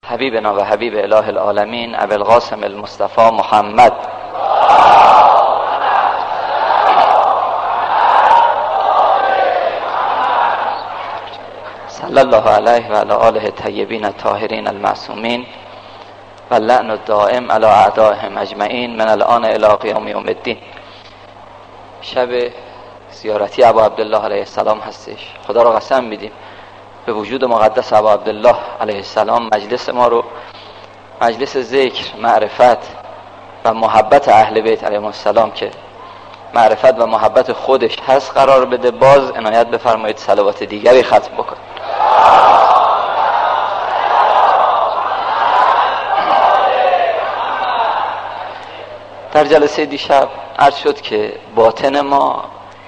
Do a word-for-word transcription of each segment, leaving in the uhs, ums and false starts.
حبیبنا و حبیب اله العالمین ابی القاسم المصطفى محمد صلی الله علیه و علی آله الطیبین الطاهرین المعصومین و لعن الدائم علی اعدائهم اجمعین من الان الی قیام یوم الدین. شب زیارتی ابا عبدالله علیه السلام هستش. خدا را قسم میدیم به وجود مقدس ابا عبدالله علیه السلام مجلس ما رو مجلس ذکر، معرفت و محبت اهل بیت علیهم السلام که معرفت و محبت خودش هست قرار بده. باز عنایت بفرمایید صلوات دیگری ختم بکن. در جلسه دیشب عرض شد که باطن ما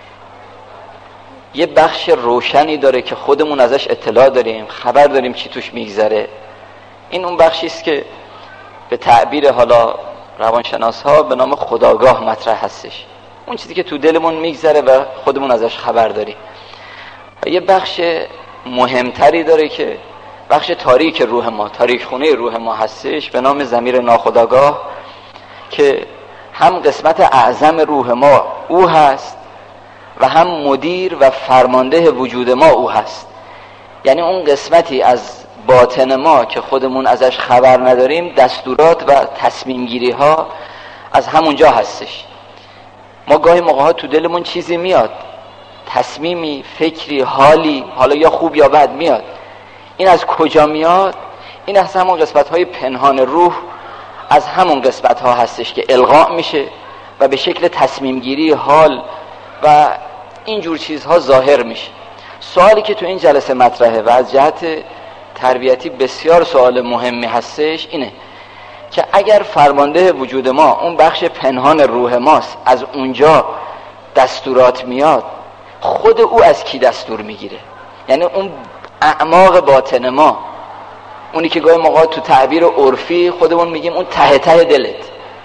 یه بخش روشنی داره که خودمون ازش اطلاع داریم، خبر داریم چی توش میگذره. این اون بخشی است که به تعبیر حالا روانشناس ها به نام خودآگاه مطرح هستش، اون چیزی که تو دلمون میگذره و خودمون ازش خبر داریم. و یه بخش مهمتری داره که بخش تاریک روح ما، تاریک خونه روح ما هستش، به نام ضمیر ناخودآگاه که هم قسمت اعظم روح ما او هست و هم مدیر و فرمانده وجود ما او هست. یعنی اون قسمتی از باطن ما که خودمون ازش خبر نداریم، دستورات و تصمیم گیری ها از همونجا هستش. ما گاهی موقع ها تو دلمون چیزی میاد، تصمیمی، فکری، حالی، حالا یا خوب یا بد میاد. این از کجا میاد؟ این از همون قسمت های پنهان روح، از همون قسمت ها هستش که القاء میشه و به شکل تصمیم گیری، حال و اینجور چیزها ظاهر میشه. سوالی که تو این جلسه مطرحه و از جهت تربیتی بسیار سوال مهمی هستش اینه که اگر فرمانده وجود ما اون بخش پنهان روح ماست، از اونجا دستورات میاد، خود او از کی دستور میگیره؟ یعنی اون اعماق باطن ما، اونی که گاهی موقع تو تعبیر عرفی خودمون میگیم اون ته ته دلت،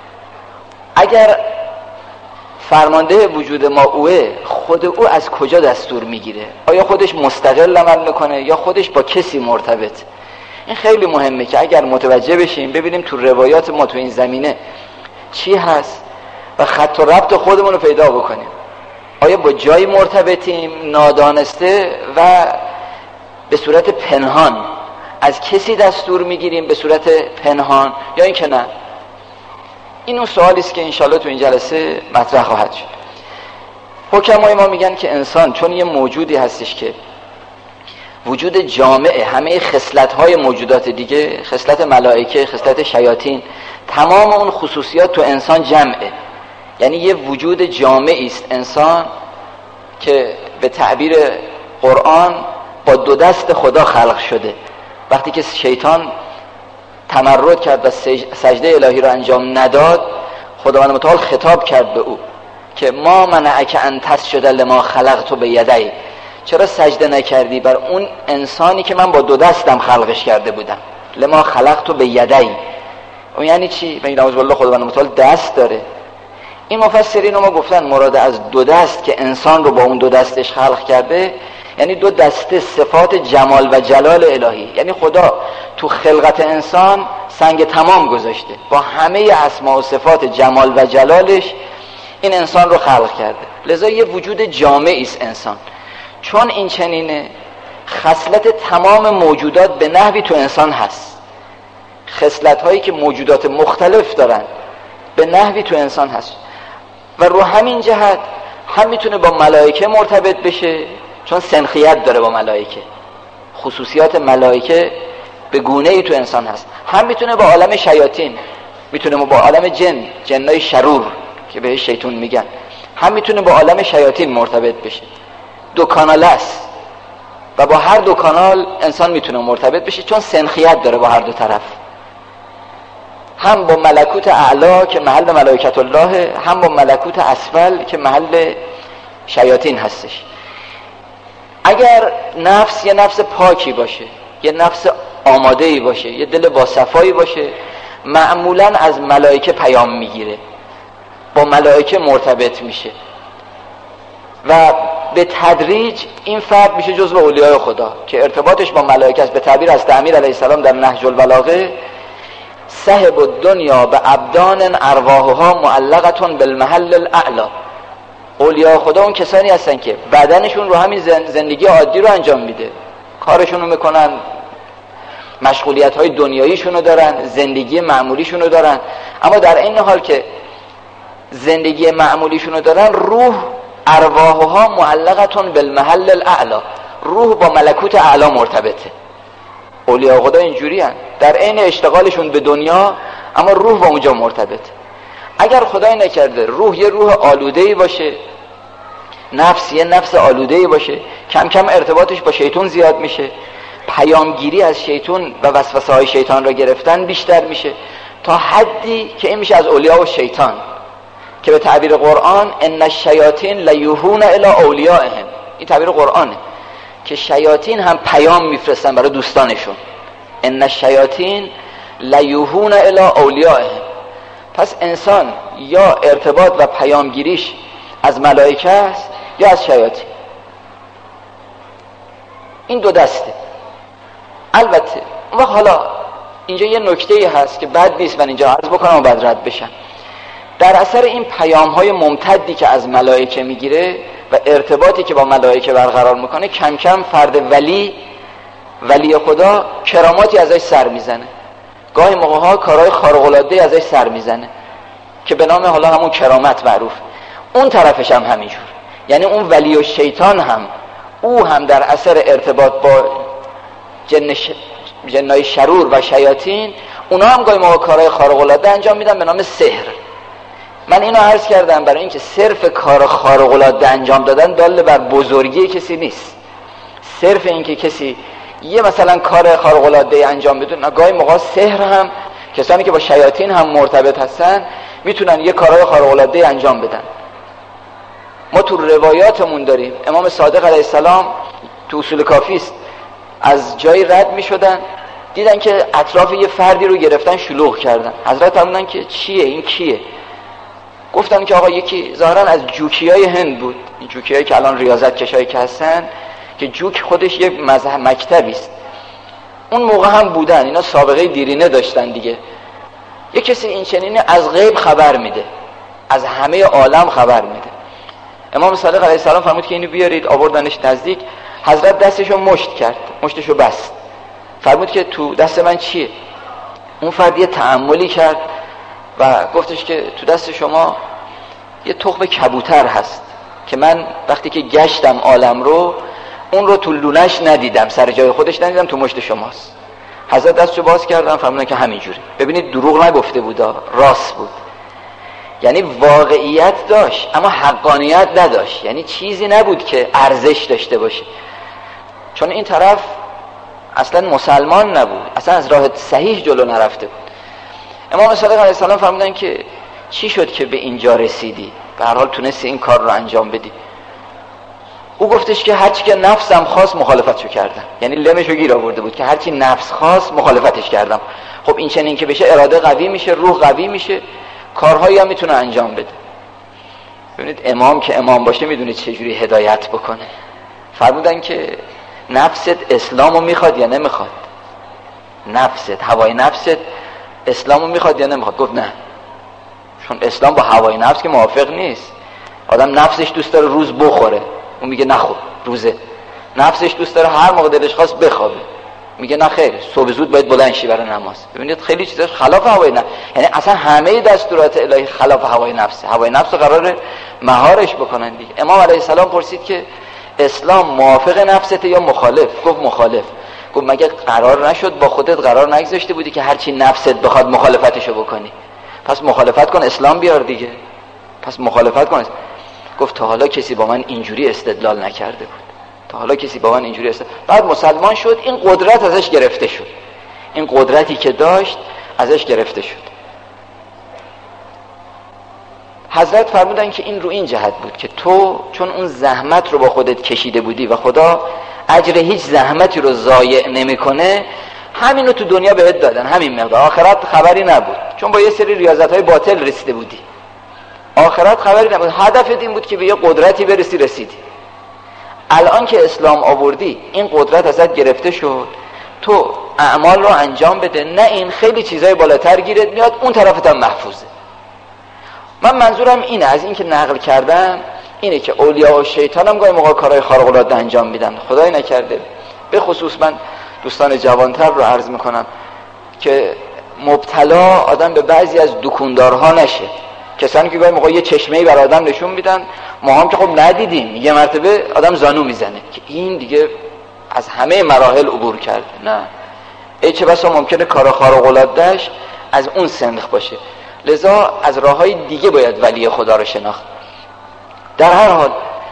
اگر فرمانده وجود ما اوه، خود او از کجا دستور میگیره؟ آیا خودش مستقل عمل میکنه یا خودش با کسی مرتبط؟ این خیلی مهمه که اگر متوجه بشیم، ببینیم تو روایات ما تو این زمینه چی هست و خط و ربط خودمون رو پیدا بکنیم. آیا با جایی مرتبطیم نادانسته و به صورت پنهان از کسی دستور میگیریم به صورت پنهان، یا این که نه؟ این اون سوالی است که انشالله تو این جلسه مطرح خواهد شد. حکمای ما میگن که انسان چون یه موجودی هستش که وجود جامعه همه خصلت‌های موجودات دیگه، خصلت ملائکه، خصلت شیاطین، تمام اون خصوصیات تو انسان جمعه. یعنی یه وجود جامعی است انسان که به تعبیر قرآن با دو دست خدا خلق شده. وقتی که شیطان تمرد کرد و سجده الهی را انجام نداد، خداوند متعال خطاب کرد به او که ما منعک ان تسجد لما خلقت بیدی، چرا سجده نکردی بر اون انسانی که من با دو دستم خلقش کرده بودم؟ لما خلقت بیدی اون یعنی چی؟ بگید اعوذ بالله، خداوند متعال دست داره. این مفسرین ما گفتن مراد از دو دست که انسان رو با اون دو دستش خلق کرده یعنی دو دسته صفات جمال و جلال الهی. یعنی خدا تو خلقت انسان سنگ تمام گذاشته، با همه اسما و صفات جمال و جلالش این انسان رو خلق کرده. لذا یه وجود جامعی است انسان. چون این چنینه، خصلت تمام موجودات به نحوی تو انسان هست. خصلت هایی که موجودات مختلف دارن به نحوی تو انسان هست و رو همین جهت هم میتونه با ملائکه مرتبط بشه، چون سنخیت داره با ملائکه، خصوصیات ملائکه به گونه‌ای تو انسان هست. هم میتونه با عالم شیاطین، میتونه با عالم جن، جنای شرور که بهش شیطان میگن، هم میتونه با عالم شیاطین مرتبط بشه. دو کانال است و با هر دو کانال انسان میتونه مرتبط بشه، چون سنخیت داره با هر دو طرف. هم با ملکوت اعلا که محل ملائکت الله، هم با ملکوت اسفل که محل شیاطین هستش. اگر نفس یه نفس پاکی باشه، یه نفس آماده‌ای باشه، یه دل با صفایی باشه، معمولاً از ملائکه پیام میگیره، با ملائکه مرتبط میشه و به تدریج این فرد میشه جزو اولیاء خدا که ارتباطش با ملائکه است. به تعبیر از امیر علیه السلام در نهج البلاغه، صاحب الدنیا به ابدان ارواحها معلقتون بالمحل الاعلی. اولیاء خدا اون کسانی هستن که بدنشون رو همین زندگی عادی رو انجام میده، کارشون رو میکنن، مشغولیت های دنیاییشون رو دارن، زندگی معمولیشون رو دارن، اما در این حال که زندگی معمولیشون رو دارن، روح ارواحها معلقتون بالمحل الاعلی، روح با ملکوت اعلی مرتبطه. اولیاء خدا اینجوری هن، در عین اشتغالشون به دنیا اما روح با اونجا مرتبطه. اگر خدای نکرده روح یه روح آلوده‌ای باشه، نفس یه نفس آلوده‌ای باشه، کم کم ارتباطش با شیطان زیاد میشه، پیامگیری از شیطان و وسوسه های شیطان را گرفتن بیشتر میشه، تا حدی که این میشه از اولیاء و شیطان، که به تعبیر قرآن ان الشیاطین لیوحون الی اولیائهم، این تعبیر قرآنه که شیاطین هم پیام میفرستن برای دوستانشون. ان الشیاطین لیوحون الی اولیائهم. پس انسان یا ارتباط و پیامگیریش از ملائکه است یا از شیاطین. این دو دسته. البته و حالا اینجا یه نکته‌ای هست که بد نیست من اینجا عرض بکنم و بعد رد بشم. در اثر این پیام‌های ممتدی که از ملائکه میگیره و ارتباطی که با ملائکه برقرار میکنه، کم کم فرد ولی ولی خدا کراماتی ازش سر میزنه، گاهی موقع‌ها کارهای خارق‌العاده ازش سر میزنه که به نام حالا همون کرامت معروف. اون طرفش هم همینجور، یعنی اون ولی و شیطان هم او هم در اثر ارتباط با جن ش... جنای شرور و شیاطین، اونا هم گاهی موقع کارهای خارق‌العاده انجام میدن به نام سحر. من اینو عرض کردم برای اینکه صرف کار خارق‌العاده انجام دادن دال بر بزرگی کسی نیست. صرف اینکه کسی یه مثلا کار خارق‌العاده انجام بده، گاهی موقع سحر هم کسانی که با شیاطین هم مرتبط هستن میتونن یه کارهای خارق‌العاده انجام بدن. ما تو روایاتمون داریم امام صادق علیه السلام تو اصول کافی است، از جایی رد میشدن دیدن که اطراف یه فردی رو گرفتن شلوغ کردن. حضرت فرمودن که چیه این، کیه؟ گفتن که آقا یکی ظاهرا از جوکیای هند بود، این جوکیایی که الان ریاضت کشایی که هستن، که جوک خودش یک مذهب مکتبی است. اون موقع هم بودن، اینا سابقه دیرینه داشتن دیگه. یک کسی این چنینه از غیب خبر میده، از همه عالم خبر میده. امام صادق علیه السلام فرمود که اینو بیارید، آوردنش نزدیک. حضرت دستشو مشت کرد، مشتشو بست، فرمود که تو دست من چیه؟ اون فرد یه تأملی کرد و گفتش که تو دست شما یه تخم کبوتر هست که من وقتی که گشتم عالم رو اون رو تو لونش ندیدم، سر جای خودش ندیدم، تو مشت شماست. حضرت دستشو باز کردن، فرمودن که همینجوری. ببینید دروغ نگفته بود، راست بود. یعنی واقعیت داشت اما حقانیت نداشت، یعنی چیزی نبود که ارزش داشته باشه، چون این طرف اصلا مسلمان نبود، اصلا از راه صحیح جلو نرفته بود. امام صادق علیه السلام فرمودن که چی شد که به اینجا رسیدی؟ به هر حال تونستی این کار رو انجام بدی. او گفتش که هرچی که نفسم خواست مخالفتشو کردم، یعنی لمشو گیر آورده بود که هرچی نفس خواست مخالفتش کردم. خب این چنین که بشه اراده قوی میشه، روح قوی میشه، کارهایی هم میتونه انجام بده. ببینید امام که امام باشه میدونه چجوری هدایت بکنه. فرمودن که نفست اسلامو میخواد یا نمیخواد؟ نفست، هوای نفست اسلامو میخواد یا نمیخواد؟ گفت نه، چون اسلام با هوای نفس که موافق نیست. آدم نفسش دوست داره روز بخوره، اون میگه نه خب روزه. نفسش دوست داره هر موقع دلش خواست بخوابه، میگه نه خیر صبح زود باید بلند شی برای نماز. ببینید خیلی چیزا خلاف هوای نفس، یعنی اصلا همه دستورات الهی خلاف هوای نفس. هوای نفس رو قراره مهارش بکنن دیگه. امام علیه السلام پرسید که اسلام موافق نفسته یا مخالف؟ گفت مخالف. گفت مگه قرار نشد با خودت قرار نگذاشته بودی که هرچی نفست بخواد مخالفتشو بکنی؟ پس مخالفت کن، اسلام بیار دیگه، پس مخالفت کن. گفت تا حالا کسی با من اینجوری استدلال نکرده بود، تا حالا کسی با من اینجوری استدلال. بعد مسلمان شد، این قدرت ازش گرفته شد، این قدرتی که داشت ازش گرفته شد. حضرت فرمودن که این رو این جهت بود که تو چون اون زحمت رو با خودت کشیده بودی و خدا اجر هیچ زحمتی رو ضایع نمیکنه، همینو تو دنیا بهت دادن، همین مقدار. آخرت خبری نبود، چون با یه سری ریاضت‌های باطل رسیده بودی. آخرت خبری نبود، هدفت این بود که به یه قدرتی برسی، رسیدی. الان که اسلام آوردی این قدرت ازت گرفته شد، تو اعمال رو انجام بده، نه این خیلی چیزای بالاتر گیرت میاد، اون طرفت هم محفوظه. من منظورم اینه، از این که نقل کردم اینه که اولیا و شیطان هم گاهی موقع کارهای خارق العاده انجام میدن، خدای نکرده. به خصوص من دوستان جوانتر رو عرض میکنم که مبتلا آدم به بعضی از دکوندارها نشه. کسانی که گاهی موقع یه چشمه‌ای بر آدم نشون میدن، ما هم که خب ندیدیم، یه مرتبه آدم زانو میزنه که این دیگه از همه مراحل عبور کرده. نه، ای چه بسا ممکنه کار خارق العاده‌اش از اون سنخ باشه. لذا از راههای دیگه باید ولی خدا رو شناخت. در هر حال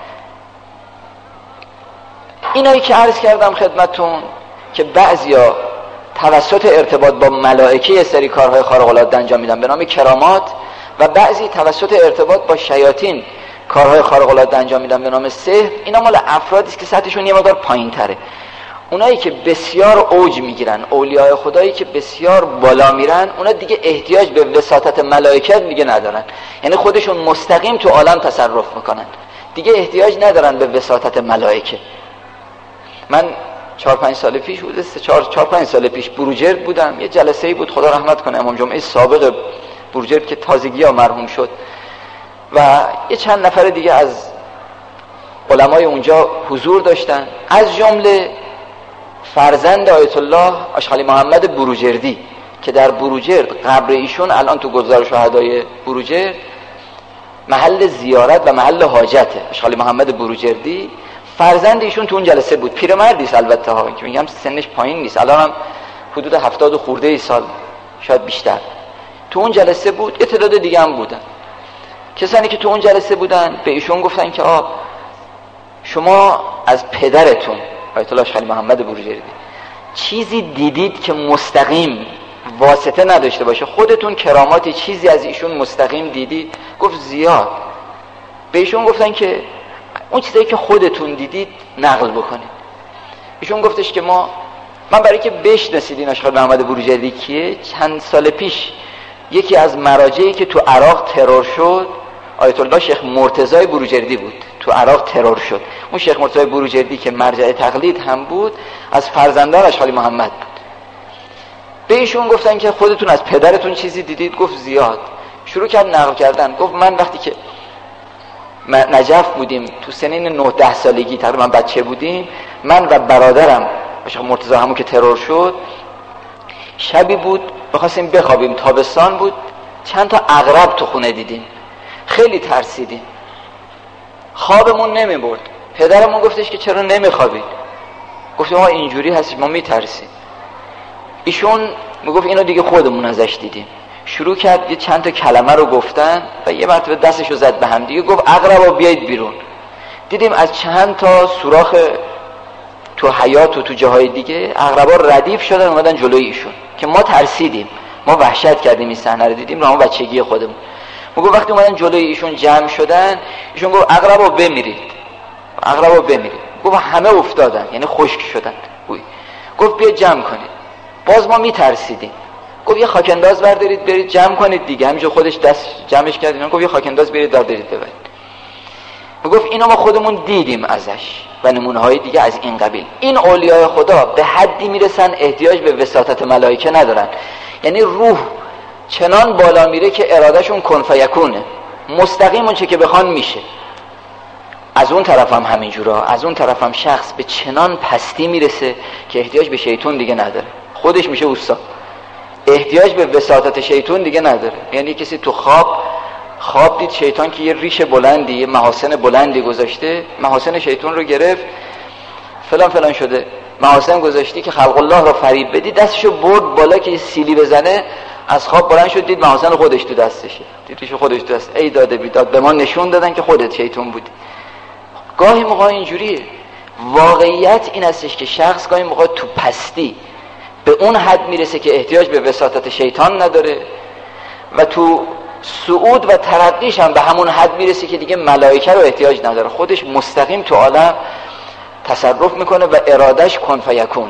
اینایی که عرض کردم خدمتون که بعضیا توسط ارتباط با ملائکه یه سری کارهای خارق العاده انجام میدن به نام کرامات، و بعضی توسط ارتباط با شیاطین کارهای خارق العاده انجام میدن به نام سحر. اینا مال افرادی است که سطحشون یه مقدار پایین‌تره. اونایی که بسیار اوج میگیرن، اولیاء خدایی که بسیار بالا میرن، اونا دیگه احتیاج به وساطت ملائکه دیگه ندارن، یعنی خودشون مستقیم تو عالم تصرف میکنن، دیگه احتیاج ندارن به وساطت ملائکه. من چهار پنج سال پیش بوده، سه چهار چهار پنج سال پیش بروجرد بودم، یه جلسه‌ای بود، خدا رحمت کنه امام جمعه سابق بروجرد که تازگی‌ها مرحوم شد، و یه چند نفر دیگه از علمای اونجا حضور داشتن، از جمله فرزند آیت الله آشخالی محمد بروجردی که در بروجرد قبر ایشون الان تو گلزار شهدای بروجرد محل زیارت و محل حاجته. آشخالی محمد بروجردی فرزند ایشون تو اون جلسه بود، پیرمردی است البته ها، که میگم سنش پایین نیست، الان هم حدود هفتاد خورده ای سال شاید بیشتر، تو اون جلسه بود. یه تعداد دیگه هم بودن. کسانی که تو اون جلسه بودن به ایشون گفتن که آ شما از پدرتون آیت الله آشخالی محمد بروجردی چیزی دیدید که مستقیم واسطه نداشته باشه، خودتون کراماتی چیزی از ایشون مستقیم دیدید؟ گفت زیاد. به ایشون گفتن که اون چیزایی که خودتون دیدید نقل بکنید. ایشون گفتش که ما من برای که بشناسید آشخالی محمد بروجردی کیه، چند سال پیش یکی از مراجعی که تو عراق ترور شد آیت الله شیخ مرتضی بروجردی بود، تو عراق ترور شد. اون شیخ مرتضی بروجردی که مرجع تقلید هم بود، از فرزندان آشخالی محمد بود. به ایشون گفتن که خودتون از پدرتون چیزی دیدید؟ گفت زیاد. شروع کرد نقل کردن. گفت من وقتی که نجف بودیم تو سنین نه ده سالگی تقریبا بچه بودیم، من و برادرم شیخ مرتضی همون که ترور شد، شبی بود بخواستیم بخوابیم، تابستان بود، چند تا عقرب تو خونه دیدیم، خیلی ترسیدیم، خوابمون نمی برد. پدرمون گفتش که چرا نمی خوابید؟ گفتیم ما اینجوری هست، ما می ترسیم. ایشون میگفت اینو دیگه خودمون ازش دیدیم. شروع کرد یه چند تا کلمه رو گفتن و یه مرتبه دستشو زد به هم دیگه، گفت عقربا بیایید بیرون. دیدیم از چند تا سوراخ تو حیاط و تو جاهای دیگه عقربا ردیف شدن اومدن جلوی ایشون که ما ترسیدیم، ما وحشت کردیم این صحنه رو دیدیم، راه بچگی خودمون. میگه وقتی اومدن جلوی ایشون جمع شدن، ایشون گفت عقربا بمیرید، عقربا بمیرید. گفت همه افتادن، یعنی خشک شدن. گفت بیا جمع کنید. باز ما میترسیدیم. گفت یه خاکنداز بردارید برید جمع کنید دیگه. همینجا خودش دست جمعش کرد. گفت یه خاکنداز برید بردارید ببرید. گفت اینو ما خودمون دیدیم ازش و نمونه های دیگه از این قبیل. این اولیای خدا به حدی میرسن احتیاج به وساطت ملائکه ندارن، یعنی روح چنان بالا میره که ارادهشون کن فیکونه، مستقیم اون چه که بخوان میشه. از اون طرف هم همینجورا، از اون طرف هم شخص به چنان پستی میرسه که احتیاج به شیطان دیگه نداره، خودش میشه استاد، احتیاج به وساطت شیطان دیگه نداره. یعنی کسی تو خواب خواب دید شیطان که یه ریش بلندی، یه محاسن بلندی گذاشته، محاسن شیطان رو گرفت، فلان فلان شده، محاسن گذاشتی که خلق الله رو فریب بدی، دستشو برد بالا که سیلی بزنه، از خواب بلند شد دید محاسن خودش تو دستشه، دید ریش خودش تو دست. ای داده بیداد، به ما نشون دادن که خودت شیطان بودی. گاهی موقع اینجوریه. واقعیت این هستش که شخص گاهی موقع تو پستی به اون حد میرسه که احتیاج به وساطت شیطان نداره و تو صعود و ترقیش هم به همون حد میرسه که دیگه ملائکه رو احتیاج نداره، خودش مستقیم تو عالم تصرف میکنه و ارادش کن فیکون.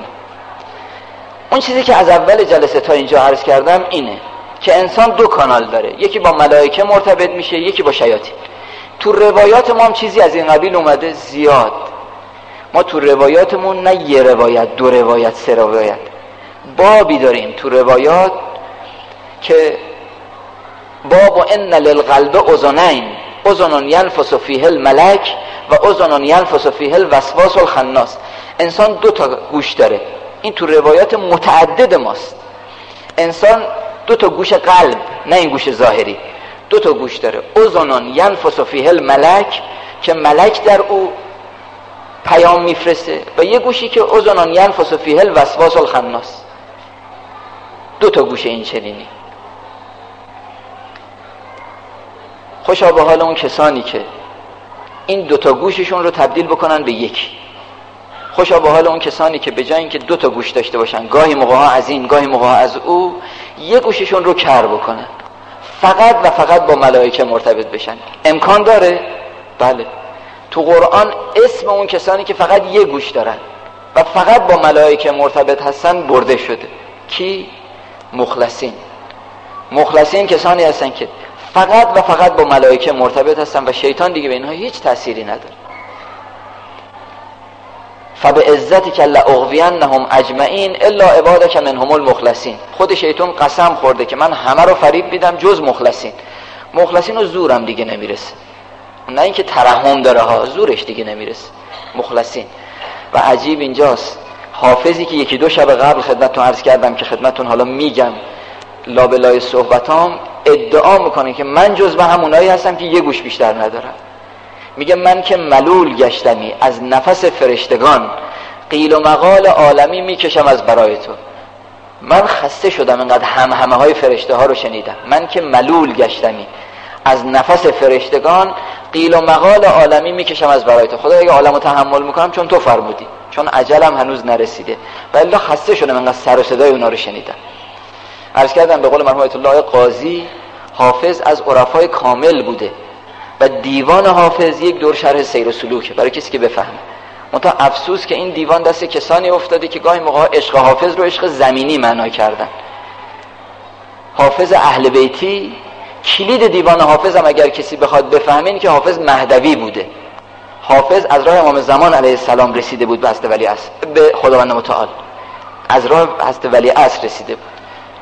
اون چیزی که از اول جلسه تا اینجا عرض کردم اینه که انسان دو کانال داره، یکی با ملائکه مرتبط میشه، یکی با شیاطین. تو روایات ما هم چیزی از این قبیل اومده زیاد. ما تو روایاتمون نه یه روایت، دو روایت، سه روایت، بابی داریم تو روایات که باب ان للقلب اذنین، اذن ینفس فیه الملک و اذن ینفس فیه الوسواس الخناس. انسان دو تا گوش داره، این تو روایات متعدد ماست. انسان دو تا گوش قلب، نه این گوش ظاهری، دو تا گوش داره. اذن ینفس فیه الملک که ملک در او پیام میفرسته، و یه گوشی که اذن ینفس فیه الوسواس الخناس. دو تا گوش این چنینی. خوشا به حال اون کسانی که این دو تا گوششون رو تبدیل بکنن به یکی. خوشا به حال اون کسانی که به جای اینکه دو تا گوش داشته باشن، گاهی موقع از این گاهی موقع از او، یک گوششون رو کر بکنن، فقط و فقط با ملائکه مرتبط بشن. امکان داره؟ بله. تو قرآن اسم اون کسانی که فقط یک گوش دارن و فقط با ملائکه مرتبط هستن برده شده. کی؟ مخلصین. مخلصین کسانی هستن که فقط و فقط با ملائکه مرتبط هستن و شیطان دیگه به اینها هیچ تأثیری نداره. فبعزتک لأغوینهم اجمعین الا عبادک منهم المخلصین. خود شیطان قسم خورده که من همه رو فریب میدم جز مخلصین. مخلصین رو زورم دیگه نمیرسه، نه اینکه ترحم داره ها، زورش دیگه نمیرسه. مخلصین. و عجیب اینجاست، حافظی که یکی دو شب قبل خدمتتون عرض کردم که خدمتتون حالا میگم لابلای صحبتام، ادعا میکنه که من جزو همونایی هستم که یه گوش بیشتر ندارم. میگه من که ملول گشتمی از نفس فرشتگان، قیل و مقال عالمی میکشم از برای تو. من خسته شدم اینقدر هم همه های فرشته ها رو شنیدم. من که ملول گشتمی از نفس فرشتگان، قیل و مقال عالمی میکشم از برای تو. خدا اگه عالمو تحمل میکنم چون تو فرمودی، چون اجلم هنوز نرسیده، ولی خسته شدم اینقدر سر و صدای اونا رو شنیدم. عرض کردم به قول مرحوم آیت الله قاضی، حافظ از عرفای کامل بوده و دیوان حافظ یک دور شرح سیر و سلوکه برای کسی که بفهمه. منتها افسوس که این دیوان دست کسانی افتاده که گاهی موقع عشق حافظ رو عشق زمینی معنا کردن. حافظ اهل بیتی، کلید دیوان حافظ هم اگر کسی بخواد بفهمه این که حافظ مهدوی بوده. حافظ از راه امام زمان علیه السلام رسیده بود به حضرت ولی عصر، به خداوند متعال از راه حضرت ولی عصر رسیده بود.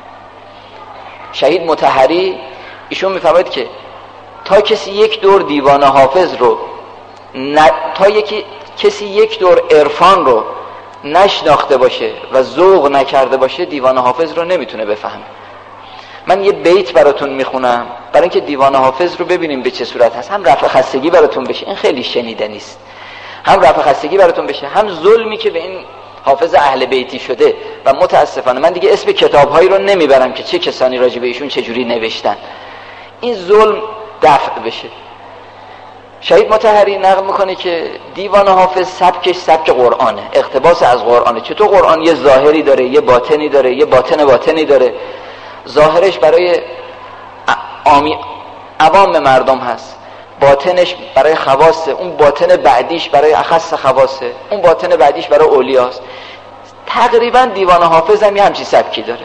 شهید مطهری ایشون میفرماید که تا کسی یک دور دیوان حافظ رو ن... تا یکی کسی یک دور عرفان رو نشناخته باشه و ذوق نکرده باشه، دیوان حافظ رو نمیتونه بفهمه. من یه بیت براتون میخونم برای اینکه دیوان حافظ رو ببینیم به چه صورت هست، هم رفع خستگی براتون بشه، این خیلی شنیده نیست، هم رفع خستگی براتون بشه، هم ظلمی که به این حافظ اهل بیتی شده. و متاسفانه من دیگه اسم کتابهایی رو نمیبرم که چه کسانی راجع به ایشون چجوری نوشتن، این ظلم دفع بشه. شهید مطهری نقل میکنه که دیوان حافظ سبکش سبک قرآنه، اقتباس از قرآنه. چطور قرآن یه ظاهری داره، یه باطنی داره، یه باطن باطنی داره. ظاهرش برای عامی عوام مردم هست، باطنش برای خواصه، اون باطن بعدیش برای اخص خواصه، اون باطن بعدیش برای اولیاست. تقریبا دیوان حافظ هم یه همچین سبکی داره.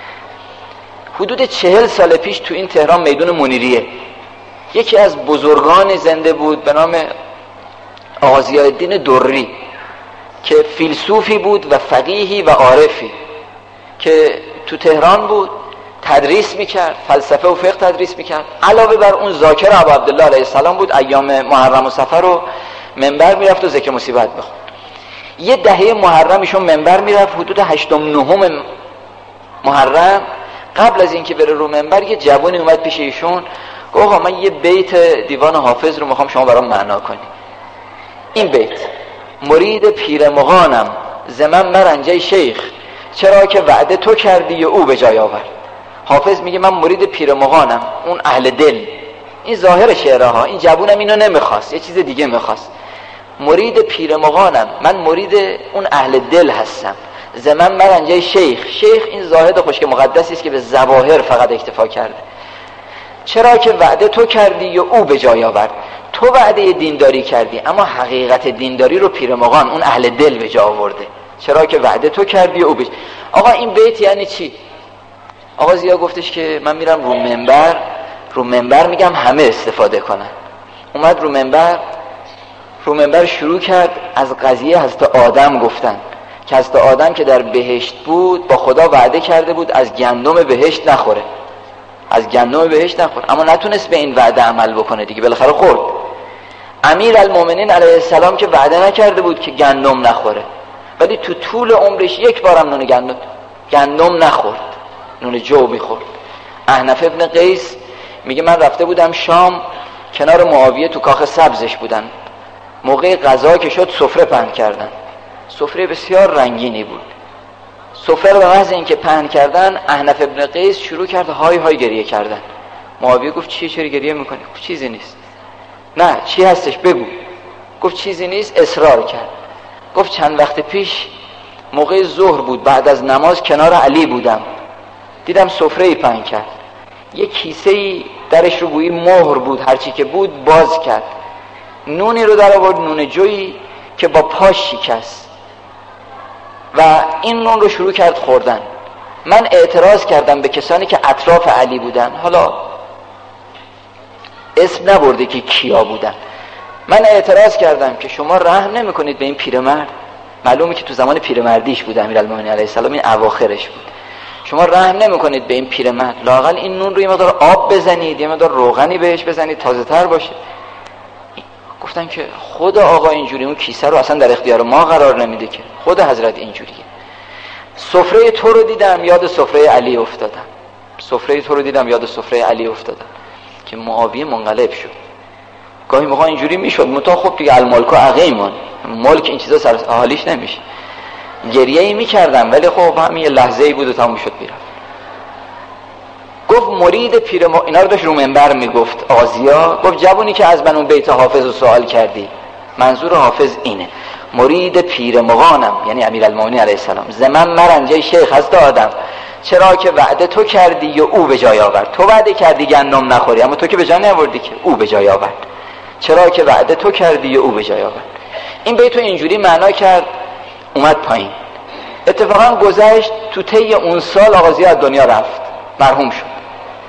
حدود چهل سال پیش تو این تهران میدون منیریه یکی از بزرگان زنده بود به نام آقا ضیاءالدین دری که فیلسوفی بود و فقیهی و عارفی که تو تهران بود، تدریس میکرد، فلسفه و فقه تدریس میکرد. علاوه بر اون ذاکر ابو عبدالله علیه السلام بود، ایام محرم و صفر رو منبر میرفت و ذکر مصیبت بخوند. یه دهه محرم ایشون منبر میرفت، حدود هشتم نهم محرم قبل از اینکه بره رو منبر یه جوانی اومد پیش ایشون گفت آقا من یه بیت دیوان حافظ رو میخوام شما برام معنا کنی. این بیت: مرید پیر مغانم زمن مرنجه شیخ، چرا که وعده تو کردی و او به جای آورد. حافظ میگه من مرید پیر مغانم، اون اهل دل. این ظاهر شعره ها، این جوونم اینو نمیخواست، یه چیز دیگه میخواست. مرید پیر مغانم، من مرید اون اهل دل هستم. زمن مرنجه شیخ، شیخ این زاهد خشک مقدسی است که به ظواهر فقط اکتفا کرده. چرا که وعده تو کردی و او به جای آورد. تو وعده دینداری کردی اما حقیقت دینداری رو پیر مغان اون اهل دل به جا آورده. چرا که وعده تو کردی و او به جا... آقا این بیت یعنی چی؟ آقا ضیا گفتش که من میرم رو منبر، رو منبر میگم همه استفاده کنن. اومد رو منبر، رو منبر شروع کرد از قضیه حضرت آدم گفتن که حضرت آدم که در بهشت بود با خدا وعده کرده بود از گندم بهشت نخوره، از گندم بهشت نخوره، اما نتونست به این وعده عمل بکنه دیگه، بالاخره خورد. امیرالمومنین علیه السلام که وعده نکرده بود که گندم نخوره، ولی تو طول عمرش یک بارم نون گندم گندم نخورد، نون جو میخورد. احنف ابن قیس میگه من رفته بودم شام، کنار معاویه تو کاخ سبزش بودن، موقع غذا که شد سفره پهن کردن، سفره بسیار رنگینی بود. سفره رو به محض اینکه پهن کردن احنف ابن قیس شروع کرد های های گریه کردن. معاویه گفت چیه، چرا گریه میکنی؟ گفت چیزی نیست. نه چی هستش بگو. گفت چیزی نیست. اصرار کرد. گفت چند وقت پیش موقع ظهر بود، بعد از نماز کنار علی بودم، دیدم سفره پهن کرد، یک کیسه‌ای درش رو گویی مهر بود، هرچی که بود باز کرد، نونی رو در آورد، نون جویی که با پاش شکست و این نون رو شروع کرد خوردن. من اعتراض کردم به کسانی که اطراف علی بودن، حالا اسم نبرده که کیا بودن، من اعتراض کردم که شما رحم نمی کنید به این پیرمرد، معلومه که تو زمان پیرمردیش بود امیرالمومنین علیه السلام، این اواخرش بود، شما رحم نمی کنید به این پیرمرد، لااقل این نون رو یه مقدار آب بزنید، یه مقدار روغنی بهش بزنید تازه تر باشه. گفتن که خود آقا اینجوری، اون کیسه رو اصلا در اختیار ما قرار نمیده که، خود حضرت اینجوریه. سفره تو رو دیدم یاد سفره علی افتادم، سفره تو رو دیدم یاد سفره علی افتادم که معاویه منقلب شد. گاهی موقع اینجوری میشد، متا خب دیگه الملک و عقیمون، ملک این چیزا سر حالیش نمیشه. گریه ای میکردم ولی خب همین یه لحظه ای بود و تموم شد میرفت. گفت مرید پیر م... اینا رو داشت رو منبر میگفت آزیا، گفت جوونی که از من اون بیت حافظ رو سوال کردی، منظور حافظ اینه، مرید پیر مغانم یعنی امیرالمومنین علیه السلام، زمن مرنجه شیخ هست آدم، چرا که وعده تو کردی و او به جای آورد. تو وعده کردی گندم نخوری، اما تو که به جای نیاوردی که، او به جای آورد. چرا که وعده تو کردی و او به جای آورد. این بیت رو اینجوری معنا کرد، اومد پایین. اتفاقا گذشت تو طی اون سال آغازی از دنیا رفت، مرحوم شد.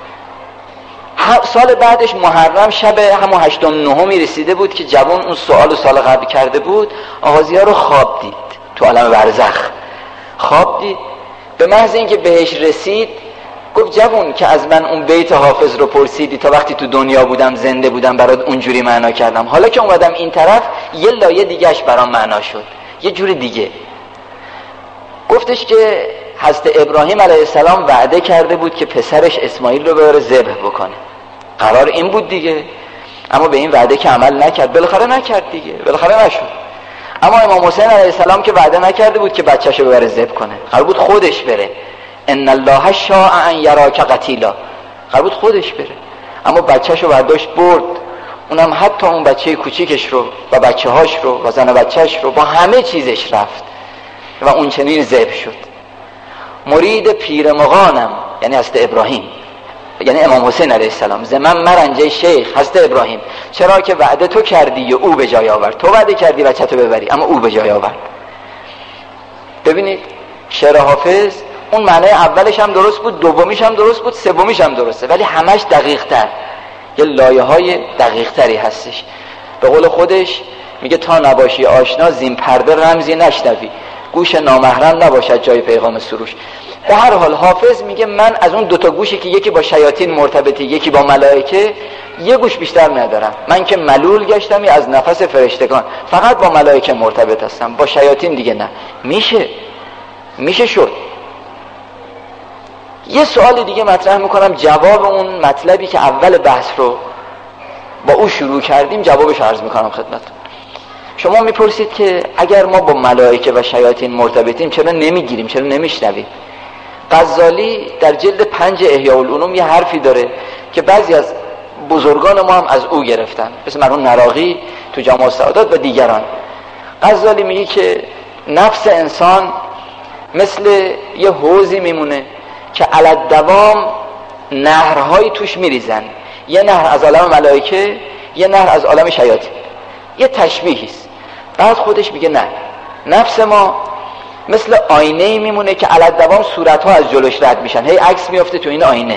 سال بعدش محرم شب همون هشتم نهمی رسیده بود که جوان اون سوال و سال قبل کرده بود، آغازی‌ها رو خواب دید تو عالم برزخ، خواب دید. به محض اینکه بهش رسید گفت جوان که از من اون بیت حافظ رو پرسیدی، تا وقتی تو دنیا بودم زنده بودم برات اونجوری معنا کردم، حالا که اومدم این طرف یه لایه دیگهش برام معنا شد، یه جور دیگه. گفتش که حضرت ابراهیم علیه السلام وعده کرده بود که پسرش اسماعیل رو ببره ذبح بکنه، قرار این بود دیگه، اما به این وعده که عمل نکرد، بالاخره نکرد دیگه، بالاخره نشد. اما امام حسین علیه السلام که وعده نکرده بود که بچه‌شو ببره ذبح کنه، قرار بود خودش بره، ان الله شاء ان یراک قتیلا، قرار بود خودش بره، اما بچه‌شو برداشت برد، اونم حتی اون بچه کوچیکش رو و بچه‌هاش رو و زن بچه‌ش رو با همه چیزش رفت و اون چنین ذبح شد. مرید پیر مغانم یعنی حضرت ابراهیم، یعنی امام حسین علیه السلام، زمن مرنجه شیخ حضرت ابراهیم، چرا که وعده تو کردی و او به جای آورد. تو وعده کردی بچه‌تو ببری اما او به جای آورد. ببینید شعر حافظ اون معنی اولش هم درست بود، دومیش هم درست بود، سومیش هم درسته، ولی همش دقیق تر، یه لایه های دقیق تری هستش. به قول خودش میگه تا نباشی آشنا زین پرده رمزی نشنوی، گوش نامحرم نباشد جای پیغام سروش. به هر حال حافظ میگه من از اون دوتا گوشی که یکی با شیاطین مرتبطی یکی با ملائکه، یه گوش بیشتر ندارم، من که ملول گشتمی از نفس فرشتگان، فقط با ملائکه مرتبط هستم، با شیاطین دیگه نه. میشه میشه شد. یه سوال دیگه مطرح میکنم، جواب اون مطلبی که اول بحث رو با او شروع کردیم جوابش عرض میکنم خدمتتون. شما میپرسید که اگر ما با ملائکه و شیاطین مرتبطیم چرا نمیگیریم، چرا نمیشنویم؟ غزالی در جلد پنج احیاء العلوم یه حرفی داره که بعضی از بزرگان ما هم از او گرفتن، مثل مرحوم نراقی تو جامع السعادات و دیگران. غزالی میگه که نفس انسان مثل یه حوضی میمونه که علالدوام نهرهایی توش میریزن، یه نهر از عالم ملائکه، یه نهر از عالم شیاطین، یه تشبیهیست. بعد خودش میگه نه، نفس ما مثل آینه میمونه که علالدوام صورتها از جلوش رد میشن، هی عکس میفته تو این آینه،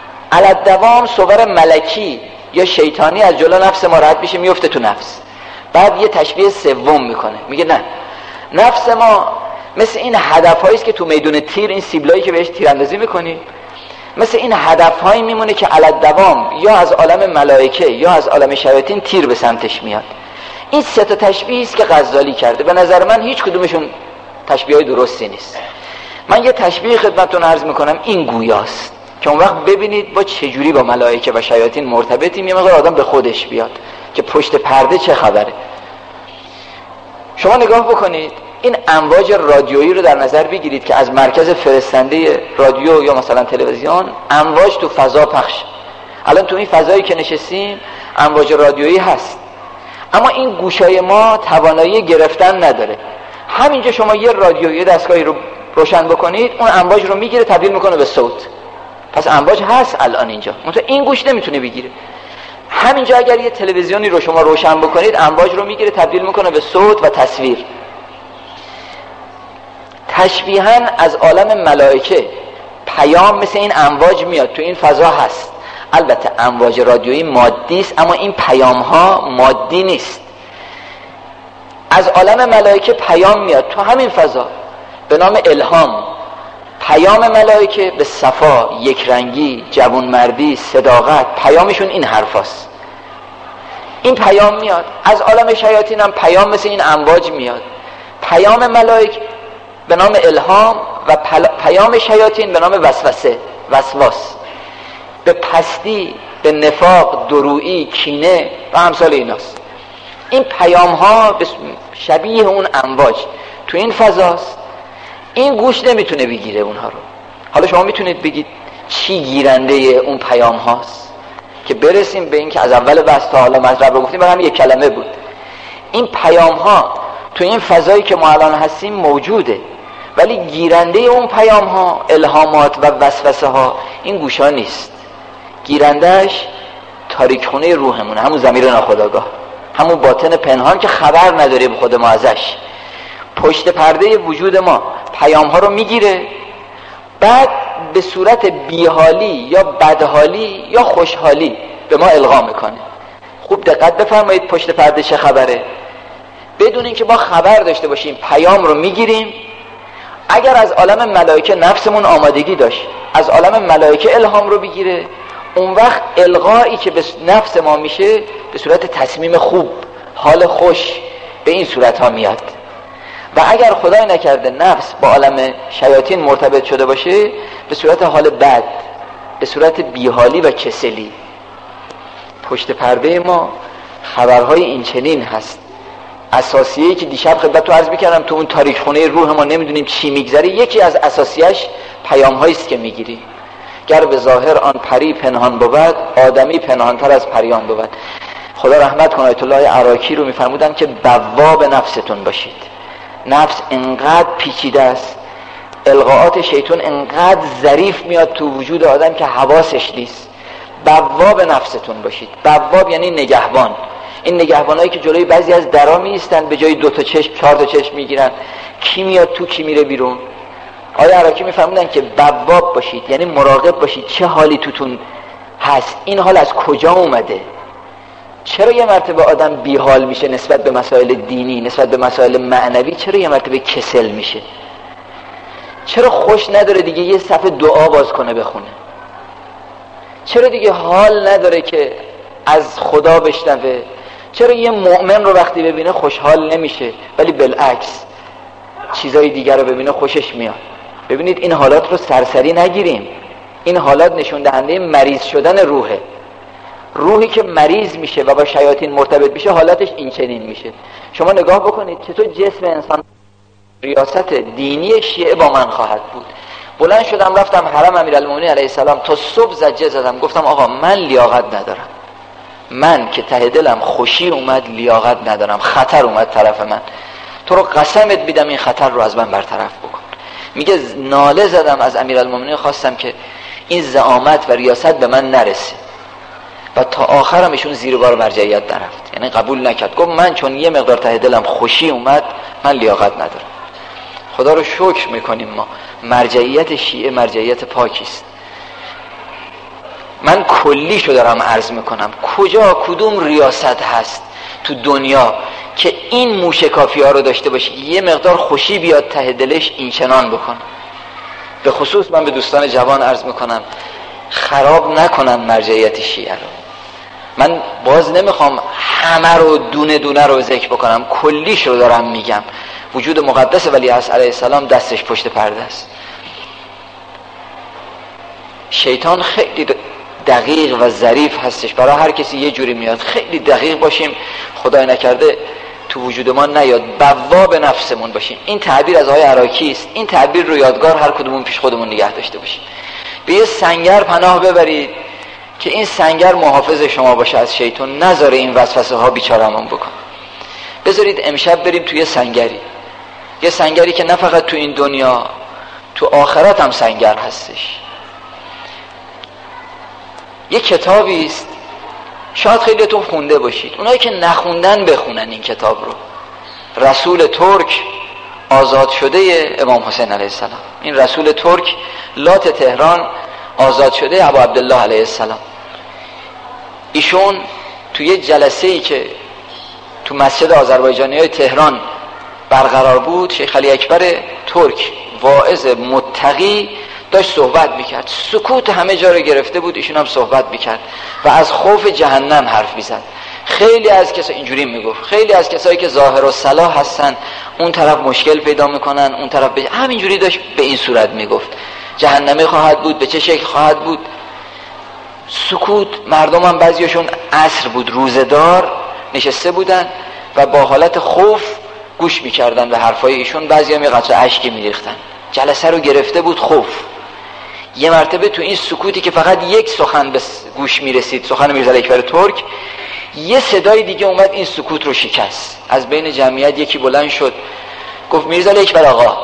علالدوام صور ملکی یا شیطانی از جلو نفس ما رد میشه میفته تو نفس. بعد یه تشبیه سوم میکنه، میگه نه، نفس ما مثل این هدفهایی است که تو میدون تیر، این سیبلایی که بهش تیراندازی میکنی، مثل این هدفهایی میمونه که علی الدوام یا از عالم ملائکه یا از عالم شیاطین تیر به سمتش میاد. این سه تا تشبیه است که غزالی کرده. به نظر من هیچ کدومشون تشبیه‌های درستی نیست. من یه تشبیه خدمتتون عرض میکنم، این گویاست که اون وقت ببینید با چجوری با ملائکه و شیاطین مرتبطیم، یه مقدار آدم به خودش بیاد که پشت پرده چه خبره. شما نگاه بکنید این امواج رادیویی رو در نظر بگیرید که از مرکز فرستنده رادیو یا مثلا تلویزیون امواج تو فضا پخش. الان تو این فضایی که نشستیم امواج رادیویی هست، اما این گوشای ما توانایی گرفتن نداره. همینجا شما یه رادیو، یه دستگاهی رو روشن بکنید، اون امواج رو میگیره تبدیل میکنه به صوت. پس امواج هست الان اینجا، منتها این گوش نمیتونه بگیره. همینجا اگر یه تلویزیونی رو شما روشن بکنید امواج رو میگیره تبدیل میکنه به صوت و تصویر. تشبیهاً از عالم ملائکه پیام مثل این امواج میاد، تو این فضا هست. البته امواج رادیویی مادی است، اما این پیام ها مادی نیست. از عالم ملائکه پیام میاد تو همین فضا به نام الهام. پیام ملائکه به صفا، یکرنگی، جوانمردی، صداقت، پیامشون این حرفاست. این پیام میاد. از عالم شیاطین هم پیام مثل این امواج میاد. پیام ملائکه به نام الهام و پیام شیاطین به نام وسوسه، وسواس، به پستی، به نفاق، درویی، کینه و امثال ایناست. این پیام ها شبیه اون امواج تو این فضاست. این گوش نمیتونه بگیره اونها رو. حالا شما میتونید بگید چی گیرنده اون پیام هاست که برسیم به این که از اول بحث تا حالا مطلب رو گفتیم، برای هم یک کلمه بود. این پیام ها تو این فضایی که ما الان هستیم موجوده، ولی گیرنده اون پیام ها، الهامات و وسوسه ها این گوش ها نیست. گیرندهش تاریک خونه روحمونه، همون ضمیر ناخودآگاه، همون باطن پنهان که خبر نداریم خود ما ازش. پشت پرده وجود ما پیام ها رو میگیره، بعد به صورت بیحالی یا بدحالی یا خوشحالی به ما القا میکنه. خوب دقت بفرمایید پشت پرده چه خبره. بدون اینکه ما خبر داشته باشیم پیام رو میگیریم. اگر از عالم ملائکه نفسمون آمادگی داشت از عالم ملائکه الهام رو بگیره، اون وقت القایی که به نفس ما میشه به صورت تصمیم خوب، حال خوش، به این صورت ها میاد. و اگر خدای نکرده نفس با عالم شیاطین مرتبط شده باشه به صورت حال بد، به صورت بیحالی و کسلی. پشت پرده ما خبرهای این چنین هست. اساسیه‌ای که دیشب خدمت تو عرض می‌کردم تو اون تاریک خونه روح ما نمیدونیم چی میگذره، یکی از اساسیش پیام‌هایی است که میگیری. گر به ظاهر آن پری پنهان بود، آدمی پنهان‌تر از پریان بود. خدا رحمت کنه آیت الله عراقی رو می‌فرمودن که بواب نفستون باشید. نفس انقدر پیچیده است، القاءات شیطان انقدر ظریف میاد تو وجود آدم که حواسش نیست. بواب نفستون باشید. بواب یعنی نگهبان. این نگهبانایی که جلوی بعضی از درا میستن، به جای دو تا چشم چهار تا چشم میگیرن، کی میاد تو کی میره بیرون. آیه عراقی میفهموندن که بواب باشید یعنی مراقب باشید چه حالی توتون هست، این حال از کجا اومده. چرا یه مرتبه آدم بیحال میشه نسبت به مسائل دینی، نسبت به مسائل معنوی؟ چرا یه مرتبه کسل میشه؟ چرا خوش نداره دیگه یه صفحه دعا باز کنه بخونه؟ چرا دیگه حال نداره که از خدا بشنوه؟ چرا یه مؤمن رو وقتی ببینه خوشحال نمیشه ولی بالعکس چیزای دیگر رو ببینه خوشش میاد؟ ببینید این حالات رو سرسری نگیریم. این حالات نشون دهنده مریض شدن روحه. روحی که مریض میشه و با شیاطین مرتبط میشه حالاتش این چنین میشه. شما نگاه بکنید چطور جسم انسان، ریاست دینی شیعه با من خواهد بود. بلند شدم رفتم حرم امیرالمومنین علیه السلام، تا صبح زجه زدم، گفتم آقا من لیاقت ندارم، من که ته دلم خوشی اومد لیاقت ندارم، خطر اومد طرف من، تو رو قسمت میدم این خطر رو از من برطرف بکن. میگه ناله زدم از امیرالمومنین، خواستم که این زعامت و ریاست به من نرسه و تا آخرم ایشون زیر بار مرجعیت نرفت، یعنی قبول نکرد. گفت من چون یه مقدار ته دلم خوشی اومد من لیاقت ندارم. خدا رو شکر میکنیم ما مرجعیت شیعه مرجعیت پاکیست. من کلیشو دارم عرض میکنم، کجا کدوم ریاست هست تو دنیا این موشکافی ها رو داشته باشه، یه مقدار خوشی بیاد ته دلش، این چنان بکن. به خصوص من به دوستان جوان عرض میکنم خراب نکنن مرجعیت شیعه رو. من باز نمیخوام همه رو دونه دونه رو ذکر بکنم، کلیش رو دارم میگم. وجود مقدس ولیعصر علیه السلام دستش پشت پرده است. شیطان خیلی دقیق و ظریف هستش، برای هر کسی یه جوری میاد. خیلی دقیق باشیم، خدای نکرده تو وجود ما نیاد، بواب نفسمون باشیم. این تعبیر از آقای عراقی است. این تعبیر رو یادگار هر کدومون پیش خودمون نگه داشته باشیم. به یه سنگر پناه ببرید که این سنگر محافظ شما باشه از شیطان، نذاره این وسوسه ها بیچاره‌مون بکن. بذارید امشب بریم توی سنگری، یه سنگری که نه فقط تو این دنیا، تو آخرت هم سنگر هستش. یه کتابی است، شاید خیلیتون خونده باشید، اونایی که نخوندن بخونن این کتاب رو. رسول ترک آزاد شده امام حسین علیه السلام. این رسول ترک لات تهران آزاد شده ابو عبدالله علیه السلام. ایشون توی یه جلسه‌ای که تو مسجد آذربایجانی های تهران برقرار بود، شیخ علی اکبر ترک واعظ متقی داشت صحبت میکرد. سکوت همه جا رو گرفته بود، ایشون هم صحبت میکرد و از خوف جهنم حرف میزد. خیلی از کسا اینجوری میگفت، خیلی از کسایی که ظاهر و صلاح هستن اون طرف مشکل پیدا میکنن، اون طرف به همینجوری داشت به این صورت میگفت جهنمی خواهد بود، به چه شکل خواهد بود. سکوت. مردم هم بعضیشون عصر بود، روزدار نشسته بودن و با حالت خوف گوش میکردن به حرفای ایشون. بعضی هم یه قطره اشکی میریختن. جلسه رو گرفته بود خوف. یه مرتبه تو این سکوتی که فقط یک سخن به گوش میرسید، سخن میرزا اکبر ترک، یه صدای دیگه اومد این سکوت رو شکست. از بین جمعیت یکی بلند شد گفت میرزا اکبر آقا،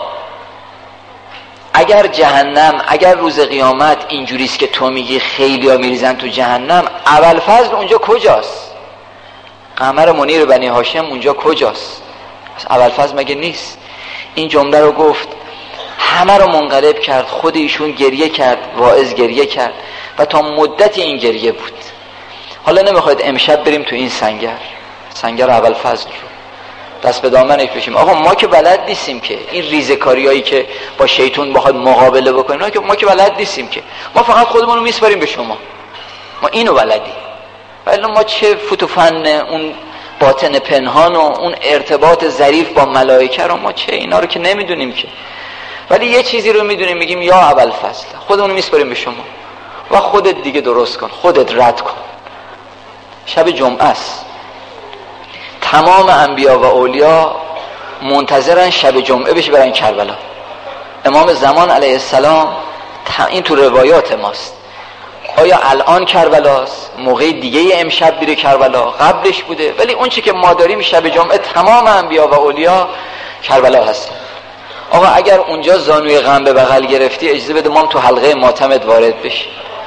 اگر جهنم، اگر روز قیامت اینجوریست که تو میگی خیلی ها میریزن تو جهنم، ابوالفضل اونجا کجاست؟ قمر منیر بنی هاشم اونجا کجاست؟ ابوالفضل مگه نیست؟ این جمله رو گفت، همه رو منقلب کرد. خود ایشون گریه کرد، واعظ گریه کرد و تا مدت این گریه بود. حالا نمیخواید امشب بریم تو این سنگر، سنگر ابوالفضل رو دست به دامنش بشیم. آقا ما که بلد نیستیم که این ریزکاریایی که با شیطان بخواد مقابله بکنیم، که ما که بلد نیستیم که، ما فقط خودمون رو میسپاریم به شما، ما اینو بلدیم. ولی ما چه فوت و فن اون باطن پنهان و اون ارتباط ظریف با ملائکه رو ما چه اینا رو که نمیدونیم که. ولی یه چیزی رو میدونیم، میگیم یا ابوالفضل خودمون رو میسپاریم به شما و خودت دیگه درست کن، خودت رد کن. شب جمعه است، تمام انبیا و اولیا منتظرن شب جمعه بشه برن کربلا. امام زمان علیه السلام، این تو روایات ماست، آیا الان کربلاست؟ موقع دیگه امشب بیره کربلا؟ قبلش بوده؟ ولی اون چی که ما داریم شب جمعه تمام انبیا و اولیا کربلا هستن. آقا اگر اونجا زانوی غم به بغل گرفتی، اجازه بده ما هم تو حلقه ماتمت وارد بشیم،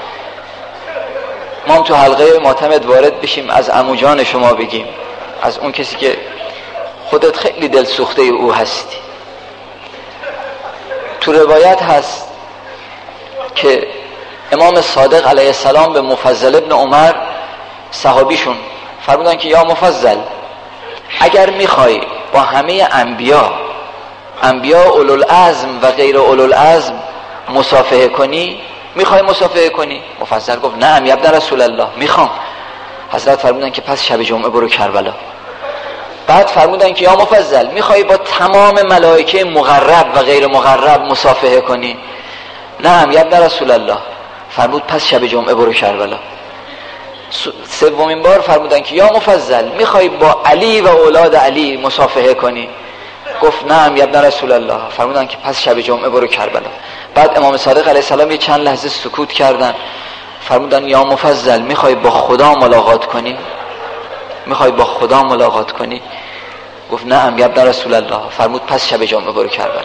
ما هم تو حلقه ماتمت وارد بشیم، از عمو جان شما بگیم، از اون کسی که خودت خیلی دل سوخته او هستی. تو روایت هست که امام صادق علیه السلام به مفضل ابن عمر صحابیشون فرمودن که یا مفضل، اگر میخوای با همه انبیا، انبیا اولوالعزم و غیر اولوالعزم مصافحه کنی، میخوای مصافحه کنی؟ مفضل گفت نعم یا ابن رسول الله، میخوام. حضرت فرمودن که پس شب جمعه برو کربلا. بعد فرمودن که یا مفضل، میخوای با تمام ملائکه مقرب و غیر مقرب مصافحه کنی؟ نعم یا ابن رسول الله. فرمود پس شب جمعه برو کربلا. سومین بار فرمودن که یا مفضل، میخوای با علی و اولاد علی مصافحه کنی؟ گفت نعم یا ابن رسول الله. فرمودن که پس شب جمعه برو کربلا. بعد امام صادق علیه السلام یه چند لحظه سکوت کردن، فرمودن یا مفضل، میخوای با خدا ملاقات کنی؟ میخوای با خدا ملاقات کنی؟ گفت نعم یا ابن رسول الله. فرمود پس شب جمعه برو کربلا.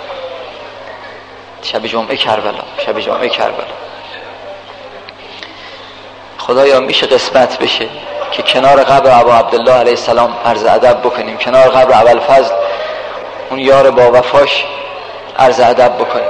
شب جمعه کربلا، شب جمعه کربلا. خدایا میشه قسمت بشه که کنار قبر ابا عبدالله علیه السلام عرض ادب بکنیم، کنار قبر ابوالفضل اون یار با وفاش عرض ادب بکنیم.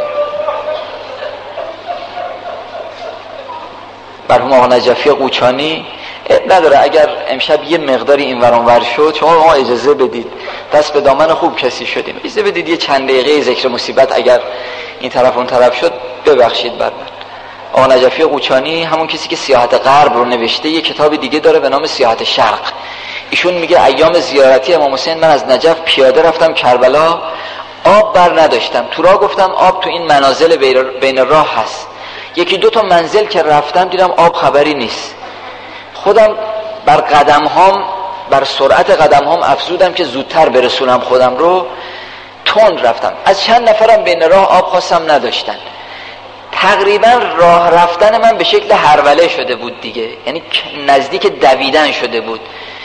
مرحوم آقا نجفی قوچانی نداره اگر امشب یه مقداری این ور اون ور شد، شما ما اجازه بدید، دست به دامن خوب کسی شدیم، اجازه بدید یه چند دقیقه ذکر مصیبت اگر این طرف اون طرف شد ببخشید بر من. آقا نجفی قوچانی همون کسی که سیاحت غرب رو نوشته، یه کتابی دیگه داره به نام سیاحت شرق. ایشون میگه ایام زیارتی امام حسین من از نجف پیاده رفتم کربلا، آب بر نداشتم، تو راه گفتم آب تو این منازل بین راه هست. یکی دو تا منزل که رفتم دیدم آب خبری نیست. خودم بر قدم هام بر سرعت قدم هام افزودم که زودتر برسونم خودم رو، تند رفتم. از چند نفرم بین راه آب خواستم نداشتن. تقریبا راه رفتن من به شکل هروله شده بود دیگه، یعنی نزدیک دویدن شده بود.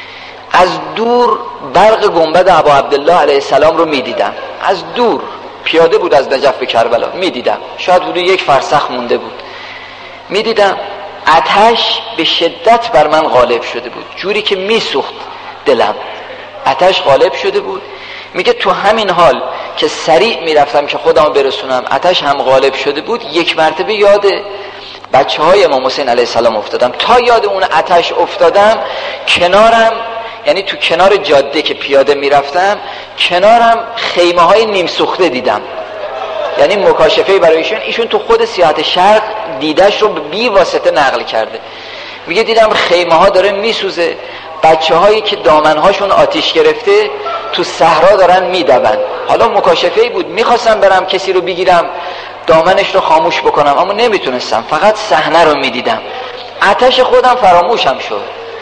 از دور برق گنبد ابا عبدالله علیه السلام رو میدیدم، از دور پیاده بود از نجف به کربلا میدیدم، شاید حدود یک فرسخ مونده بود. میدیدم آتش به شدت بر من غالب شده بود، جوری که میسوخت دلم، آتش غالب شده بود. میگه تو همین حال که سریع میرفتم که خودمو برسونم، آتش هم غالب شده بود. یک مرتبه یاد بچه های امام حسین علیه السلام افتادم. تا یاد اون آتش افتادم، کنارم، یعنی تو کنار جاده که پیاده میرفتم، کنارم خیمه های نیم سوخته دیدم. یعنی مکاشفه برای ایشون، ایشون تو خود سیاحت شرق دیدش رو بی واسطه نقل کرده. میگه دیدم خیمه ها داره میسوزه، بچه هایی که دامن هاشون آتیش گرفته تو صحرا دارن میدون. حالا مکاشفه بود، میخواستم برم کسی رو بگیرم دامنش رو خاموش بکنم، اما نمیتونستم، فقط صحنه رو میدیدم. آتش خودم فراموشم شد،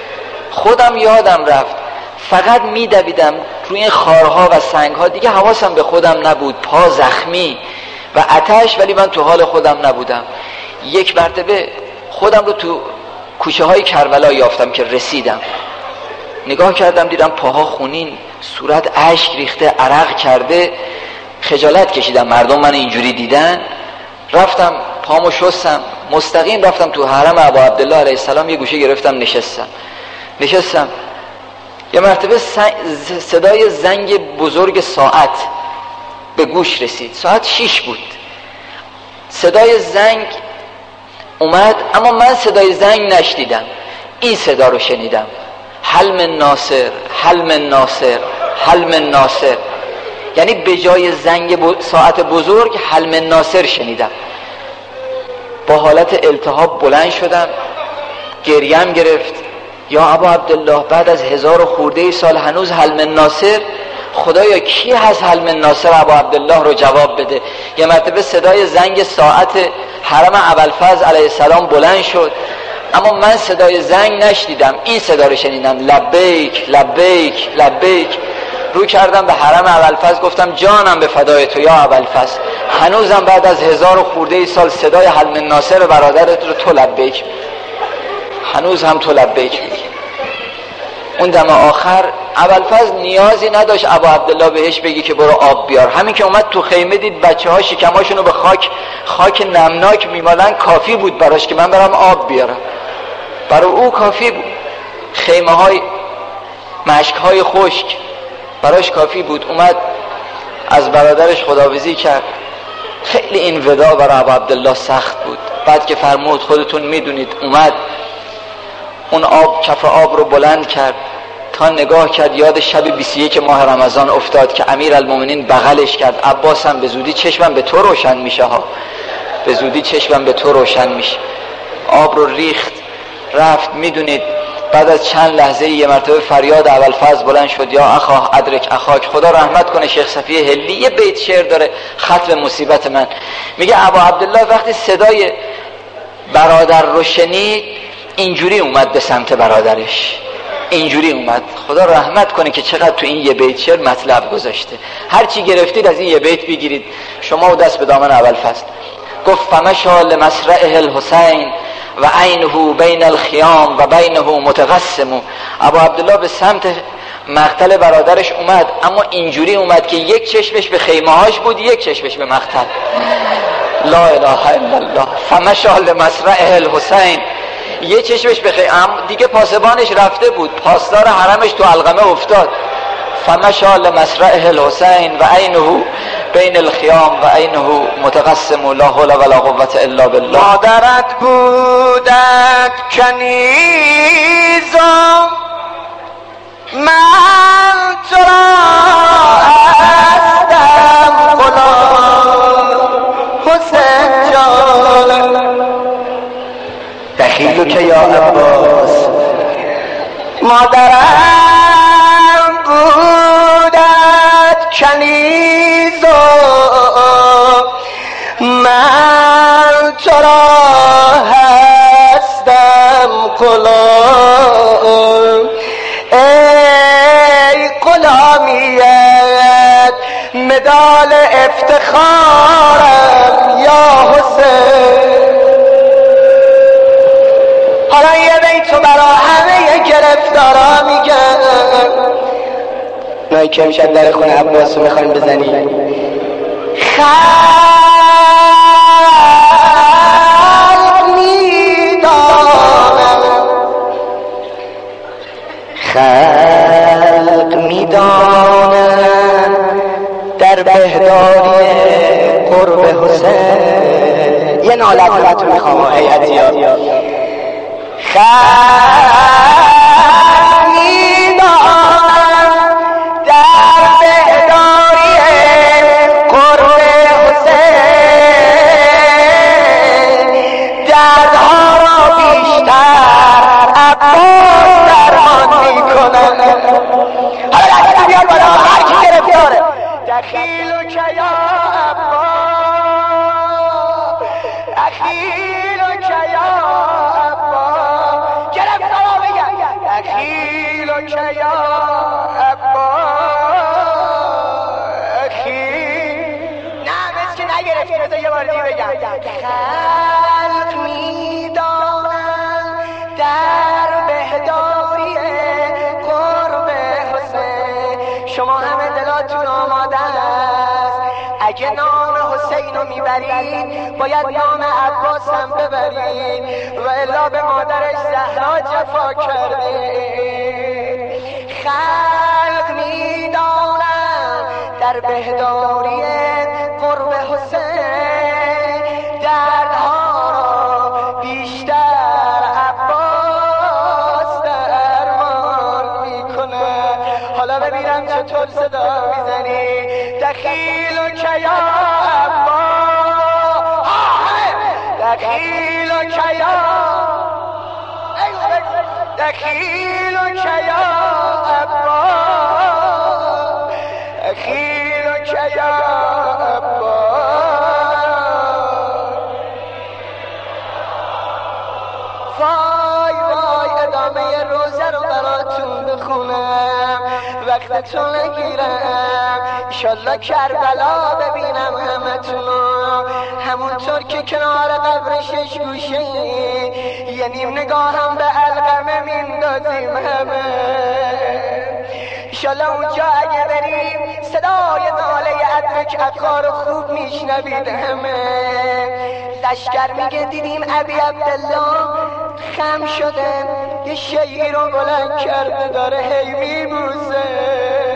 خودم یادم رفت، فقط میدویدم روی این خارها و سنگها، دیگه حواسم به خودم نبود، پا زخمی و آتش، ولی من تو حال خودم نبودم. یک مرتبه خودم رو تو کوچه های کربلا یافتم که رسیدم، نگاه کردم دیدم پاها خونین، صورت اشک ریخته، عرق کرده، خجالت کشیدم مردم من اینجوری دیدن. رفتم پامو شستم، مستقیم رفتم تو حرم ابا عبدالله علیه السلام، یه گوشه گرفتم نشستم نشستم یه مرتبه صدای زنگ بزرگ ساعت به گوش رسید. ساعت شیش بود. صدای زنگ اومد، اما من صدای زنگ نشنیدم، این صدا رو شنیدم: حل من ناصر، حل من ناصر، حل من ناصر. یعنی به جای زنگ ساعت بزرگ حل من ناصر شنیدم. با حالت التهاب بلند شدم، گریم گرفت. یا ابا عبدالله، بعد از هزار و خورده سال هنوز حل من ناصر؟ خدایا کی هست حل من ناصر ابا عبدالله رو جواب بده. یه مرتبه صدای زنگ ساعت حرم ابوالفضل علیه السلام بلند شد، اما من صدای زنگ نشنیدم، این صدا رو شنیدم: لبیک لبیک لبیک. رو کردم به حرم ابوالفضل، گفتم جانم به فدای تو یا ابوالفضل، هنوزم بعد از هزار و خورده سال صدای حل من ناصر برادرت رو تو لبیک، هنوز هم تو لبیک میگی. اون دم آخر ابوالفضل نیازی نداشت ابا عبدالله بهش بگی که برو آب بیار، همین که اومد تو خیمه دید بچه ها شکماشونو به خاک خاک نمناک میمالن، کافی بود براش که من برم آب بیارم. برای او کافی بود. خیمه های مشک های خشک براش کافی بود. اومد از برادرش خداحافظی کرد. خیلی این وداع برای ابا عبدالله سخت بود. بعد که فرمود خودتون میدونید، اومد اون آب، کف آب رو بلند کرد تا نگاه کرد، یاد شب بیست و یک ماه رمضان افتاد که امیرالمومنین بغلش کرد: عباس هم به زودی چشمم به تو روشن میشه ها، به زودی چشمم به تو روشن میشه. آب رو ریخت رفت. میدونید بعد از چند لحظه یه مرتبه فریاد ابوالفضل بلند شد: یا اخا ادرک اخاک. خدا رحمت کنه شیخ صفی هلی یه بیت شعر داره، ختم مصیبت من. میگه ابا عبدالله وقتی صدای برادر رو شنید، اینجوری اومد به سمت برادرش، اینجوری اومد. خدا رحمت کنه که چقدر تو این یه بیت شعر مطلب گذاشته. هر چی گرفتید از این یه بیت بگیرید شما و دست به دامن ابوالفضل. گفت: فمشى لمسرعه الحسین و عینه بین الخیام و بینه متقسم. ابا عبدالله به سمت مقتل برادرش اومد، اما اینجوری اومد که یک چشمش به خیمه هاش بود، یک چشمش به مقتل. لا اله الا الله. فمشى لمسرعه الحسین، یه چشمش به خیمه، دیگه پاسبانش رفته بود، پاسدار حرمش تو علقمه افتاد. فمشى لمسرعه الحسین و عینه بین الخیام و عینه متقسم لا حول ولا قوة الا بالله. مادرت بودت کنیزم من تو را هستم غلام حسین جان دخیلو که یا عباس. مادرم بودت کنیزم من تو را هستم غلام. ای غلامیت مدال افتخارم یا حسین. حالا یه بیتو برا همه گرفتارا میگم، نایی که میشن در خونه عباسو میخواین بزنی. خلق میدانم خلق میدانم در بهداری قرب حسین. یه ناله ازتون میخوام ای عطیار. خلق میدانم در بهداری قرب حسین دردها را بیشتر عباس درمان میکنم. حالا دست بیار بالا هر کی گرفتاره. دخیلو که یا عباس دخیلو که یا عباس گرفتارا بگم دخیلو که یا عباس نه مثل که نگرفتی. بذار یه بار دیگه بگم. خلق میدانم در بهداری قرب حسین. شما همه دلاتون آماده است اگه نام حسین رو میبرید باید نام عباس هم ببرید و الا به مادرش زهرا جفا کردید. خلق میدانم در بهداری قرب حسین دردها را بیشتر عباس درمان میکنه. حالا ببینم چطور صدا میزنی. دخیلو که یا عباس دخیلو که یا دخیلو که یا عباس دخیلو که یا وای وای ادامه روزه رو براتون بخونم وقتتون نگیرم. انشالله کربلا ببینم همتونو همونطور که کنار قبر شش گوشه یه نیم نگاهم به علقمه میندازیم همه. انشالله اونجا اگه بریم صدای ناله ادرک اقار خوب میشنوید همه. لشکر میگه دیدیم ابی عبدالله خم شده یه شیعی رو بلند کرده داره هی میبوسه.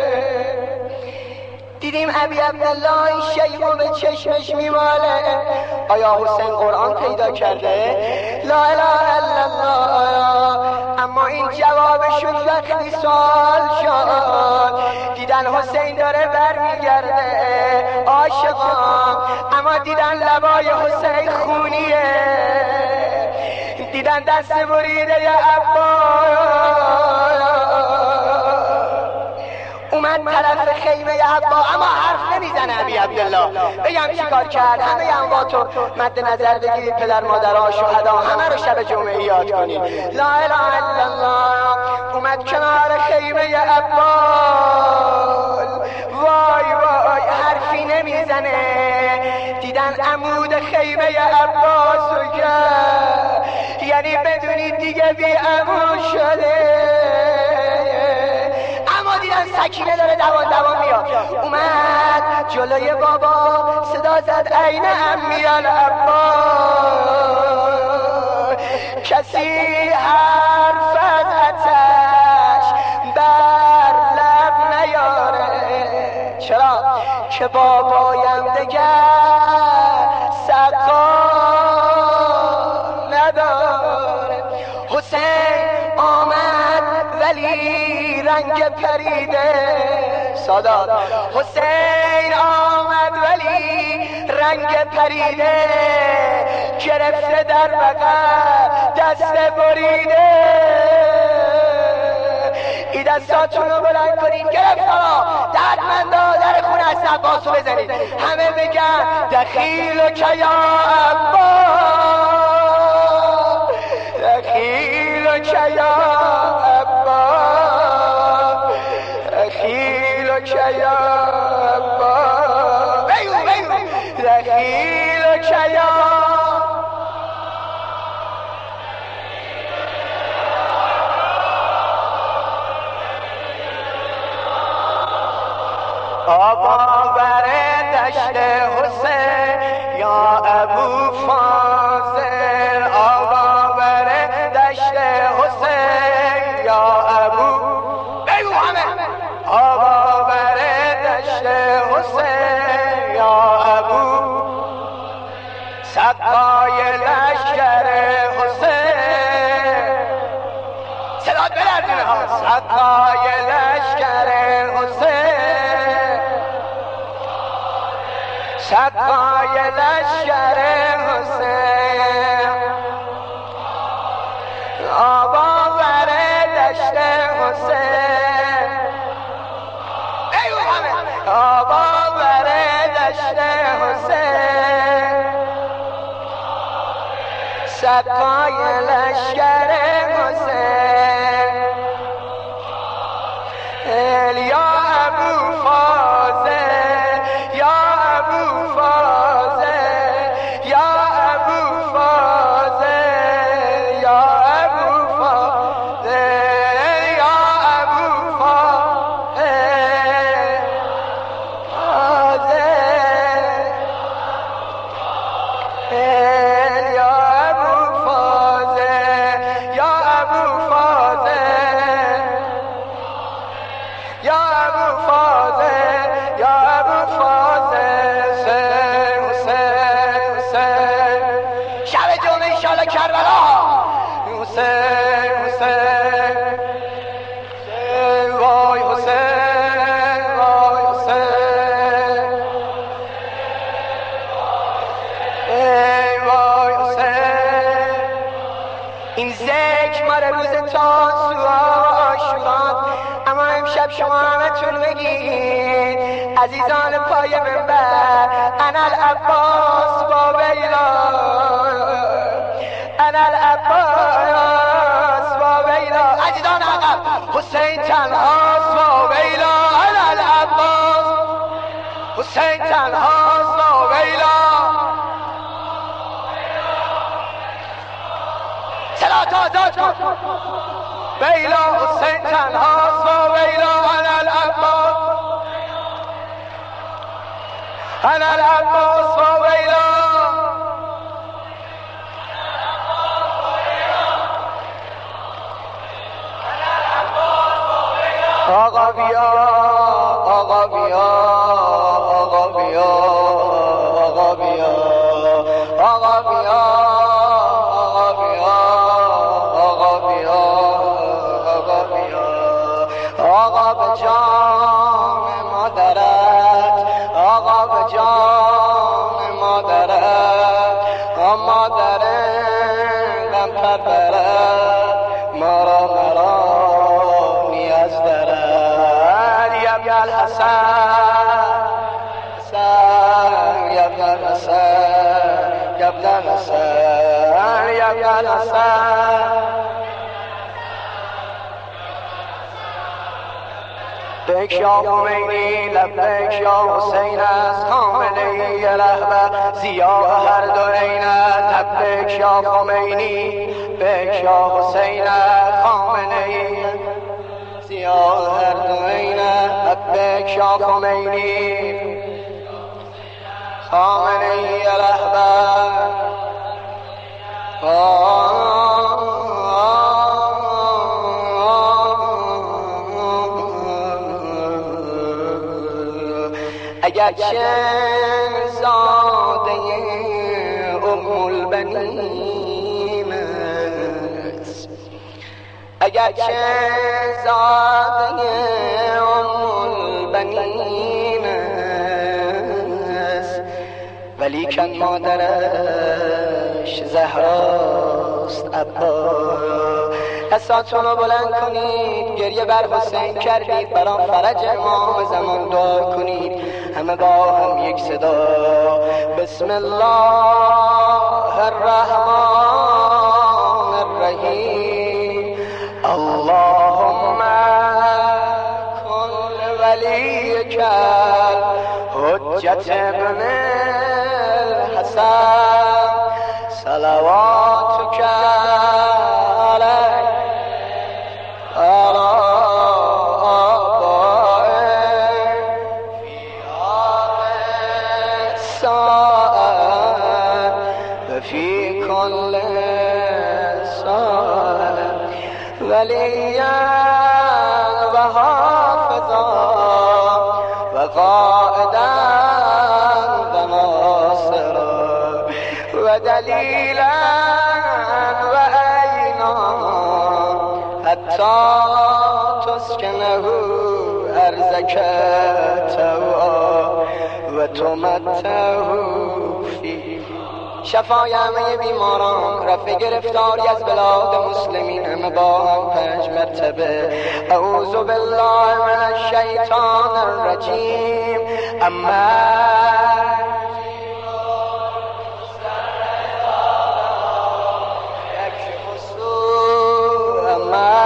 دیدیم ابی عبدالله این شیعی رو به چشمش میماله. آیا حسین قرآن پیدا کرده؟ لا اله الا الله. اما این جوابشون وقتی سوال شد دیدن حسین داره برمیگرده عاشقان، اما دیدن لبای حسین خونیه، دیدن دست بریده ی عباس اومد طرف خیمه ی عباس اما حرف نمیزنه ابی عبدالله. بگم چی کار کرد؟ همه امواتو مد نظر بگیرید، پدر مادرها شهدا همه رو شب جمعه یاد کنید. لا اله الا الله. اومد کنار خیمه ی عباس وای وای حرفی نمیزنه. دیدن عمود خیمه ی عباس رو کرد، یعنی بدونید دیگه بی عمود شده. اما دیدن سکینه داره دوان دوان میاد. اومد جلوی بابا صدا زد عین امی العباس. کسی حرف از آتش بر لب نیاره. چرا؟ که بابایم داره. حسین آمد ولی رنگ پریده سادات، حسین آمد ولی رنگ پریده، گرفته در بغل دست بریده. این دستاتون رو بلند کنید، گرفتارا دردمندا در خون از عباس رو بزنید، همه بگن دخیل و کیا عباس، دخیل و کیا عباس، دخیل و کیا عباس، بیو بیو دخیل و کیا. آبا بره دشت حسین یا ابو فاضل، آبا بره دشت حسین یا ابو، بگو همه آبا بره دشت حسین یا ابو، سقای لشکر حسین، صدات بلردونه ها، سقای لشکر حسین، سقای لشکر حسین، آبا بره دشت حسین، ایو همه آبا بره دشت حسین، سقای لشکر حسین، یا ابو فاضل، یا ابو فاضل، یا ابو فاضل، یا ابو فاضل، یا ابو فاضل، فاضل، یا ابو فاضل، یا ابو فاضل، یا ابو فاضل، یا ابو فاضل، حسین حسین حسین، شب جمعه انشاءالله کربلا، حسین حسین حسین، وای حسین وای حسین، ای وای حسین. این ذکر مال روز تاسوعا عاشورات، اما امشب شما همتون بگید عزیزان پای منبر، انا العباس با بیلا، انا العباس با بیلا، عزیزان عقب حسین تنهاست با بیلا، انا العباس حسین تنهاست با بیلا، صلات آزاد کن بیلا، حسین تنهاست با بیلا، انا العباس، انا العباس با بیلا، آقا بیا آقا بیا آقا بیا آقا بیا آقا بیا آقا بیا آقا بیا آقا بیا، آقا به جام مادرت، آقا به جام مادرت، مادر غم پرورد، ما را مرا نیاز دارد، یا ابن الحسن حسن، یا ابن الحسن، یا ابن الحسن، یا ابن الحسن، لبیک یا خمینی، لبیک یا حسین است، خامنه‌ای رهبر ضیاء هر دو عینت، لبیک یا خمینی، لبیک یا حسین است، خامنه‌ای ضیاء هر دو عینت، لبیک یا خمینی، خامنه‌ای رهبر، اگرچه زاده ام البنین اگرچه زاده ام البنین است ولیکن مادرش زهراست عبا. دستاتون رو بلند کنید، گریه بر حسین کردید، برای فرج امام زمان دعا کنید. همه با هم یک صدا بسم الله الرحمن الرحیم. اللهم کن ولیک حجت ابن الحسن صلواتک وليا وحافظا وقائدا وناصرا ودليلا وعينا حتى تسكنه أرزك توا وتمتعه فيه. شفای همه بیماران، رفع گرفتاری از بلاد مسلمین، همه با هم پنج مرتبه اعوذ بالله من الشیطان الرجیم. اما یکشف السوء اما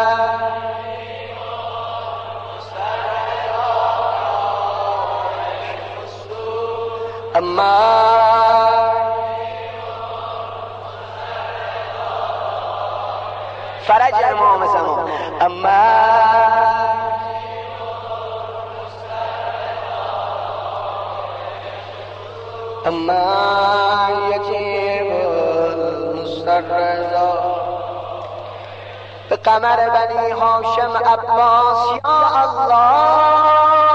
اما فرج امام زمان. اما اما یجیب المسترزا به قمر بنی هاشم عباس. یا الله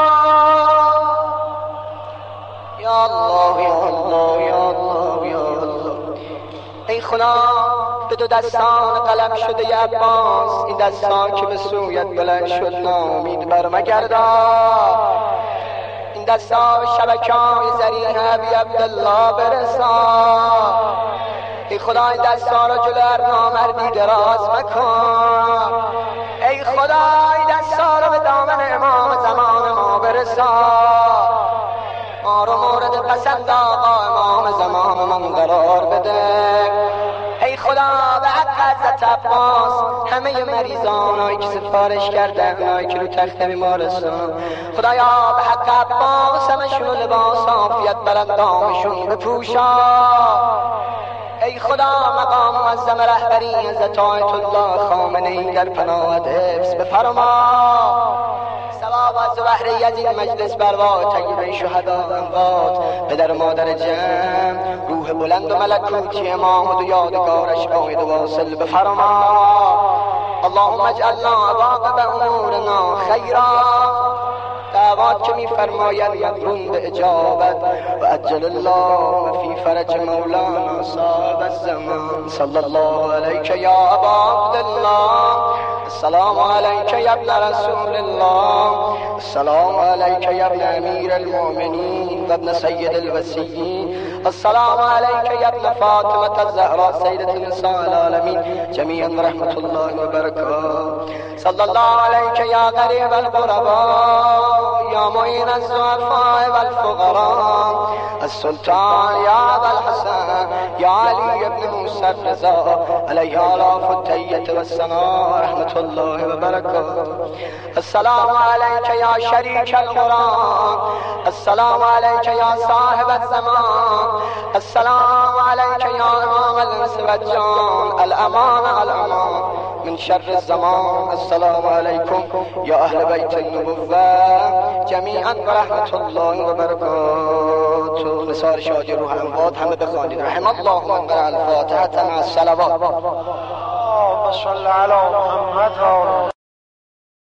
یا الله یا الله یا الله یا الله. ای خدا به دو دستان قلم شده ی عباس، این دستان که به سویت بلند شد نامید بر مگردان. این دستان به شبکه‌های ذریح ابی عبدالله برسان. ای خدا این دستان را جلو هر نامردی دراز مکن. ای خدا این دستان را به دامن امام زمان ما برسان. ما رو مورد پسند آقا امام زمان من قرار بده. ای خدا به حق حضرت عباس همه مریضان هایی که سفارش کردن، هایی که رو تخت بیمارستان، خدایا به حق عباس همشون لباس عافیت بر اندامشون بپوشا. ای خدا مقام معظم رهبری حضرت آیت الله خامنه‌ای در پناهت حفظ بفرما. ثواب از بهره از این مجلس بر وای طیبه شهدا اموات، پدر و مادر جمع، روح بلند و ملکوتی امام و یادگارش عاید و واصل بفرما. اللهم اجعلنا عواقب امورنا خیرا. دعوات که می فرماید مدرون به اجابت. و عجل الله فی فرج مولانا صاحب الزمان. صلی الله علیک یا ابا عبدالله. السلام علیک یا ابن رسول الله. السلام علیک یا ابن امیر المؤمنین و ابن سید الوسیین. السلام علیک یا ابن فاطمة الزهراء سیدة نساء العالمین جمیعا رحمت الله و برکاته. صلی الله علیک یا غریب الغرباء یا معین الضعفاء والفقراء. السلطان یا ابا الحسن یا علی ابن موسی الرضا علیه آلاف التحیة والثناء رحمت الله و برکاته. السلام علیک یا شریک القرآن. السلام علیک یا صاحب الزمان. السلام علیک یا امام الانس والجان. الامان الامان من شر الزمان. السلام علیکم یا اهل بیت النبوة جمیعا و رحمت الله و برکاته. نثار شادی روح اموات همه بخوانید. رحم الله من قرأ الفاتحة مع الصلوات. اللهم صل علی محمد.